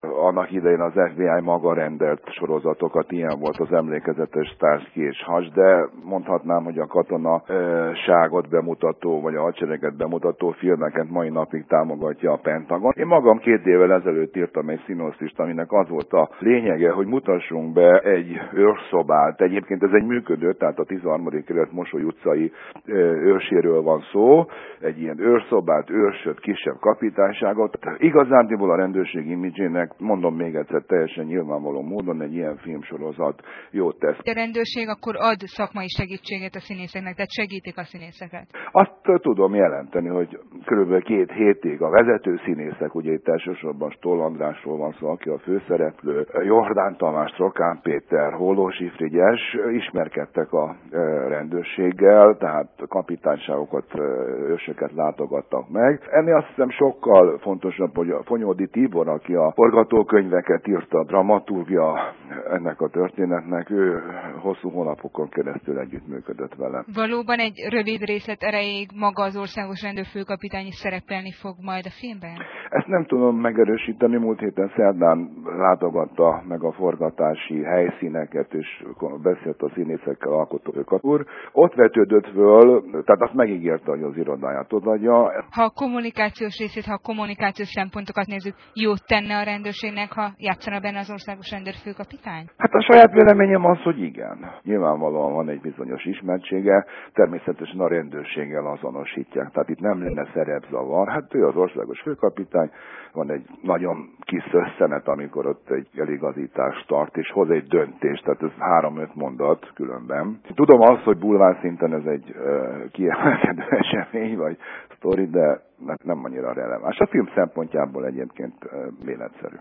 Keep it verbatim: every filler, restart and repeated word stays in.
Annak idején az ef bé i maga rendelt sorozatokat, ilyen volt az emlékezetes Starsky és Hutch, de mondhatnám, hogy a katonaságot bemutató, vagy a hadsereget bemutató filmeket mai napig támogatja a Pentagon. Én magam két évvel ezelőtt írtam egy szinopszist, aminek az volt a lényege, hogy mutassunk be egy őrszobát. Egyébként ez egy működő, tehát a tizenharmadik kerület Mosoly utcai őrséről van szó, egy ilyen őrszobát, őrsöt, kisebb kapitányságot. Igazándiból a rendőrség imidzsének, mondom még egyszer, teljesen nyilvánvaló módon egy ilyen filmsorozat jót tesz. A rendőrség akkor ad szakmai segítséget a színészeknek, tehát segítik a színészeket? Azt tudom jelenteni, hogy körülbelül két hétig a vezető színészek, ugye itt elsősorban Stoll Andrásról van szó, aki a főszereplő, Jordán Tamás, Trokán Péter, Hollósi Frigyes ismerkedtek a rendőrséggel, tehát kapitányságokat, őrsöket látogattak meg. Ennél azt hiszem sokkal fontosabb, hogy a Fonyódi Tibor, aki a forgatókönyveket írta, a dramaturgia ennek a történetnek, ő hosszú hónapokon keresztül együttműködött vele. Valóban egy rövid részlet erejéig maga az országos rendőrfőkapitány is szerepelni fog majd a filmben? Ezt nem tudom megerősíteni, múlt héten szerdán látogatta meg a forgatási helyszíneket, és beszélt a színészekkel, alkotókat úr. Ott vetődött föl, tehát azt megígérte, hogy az irodáját odaadja. Ha a kommunikációs részét, ha a kommunikációs szempontokat nézzük, jót tenne a rendőrségnek, ha játszana benne az országos rendőrfőkapitány? Hát a saját véleményem az, hogy igen. Nyilvánvalóan van egy bizonyos ismertsége, természetesen a rendőrséggel azonosítják, tehát itt nem lenne szerepzavar. Hát ő az országos főkapitány, van egy nagyon kis szösszenet, amikor ott egy eligazítást tart, és hoz egy döntést, tehát ez három-öt mondat különben. Tudom azt, hogy bulvár szinten ez egy uh, kiemelkedő esemény, vagy sztori, de nem annyira releváns. A film szempontjából egyébként uh, életszerű.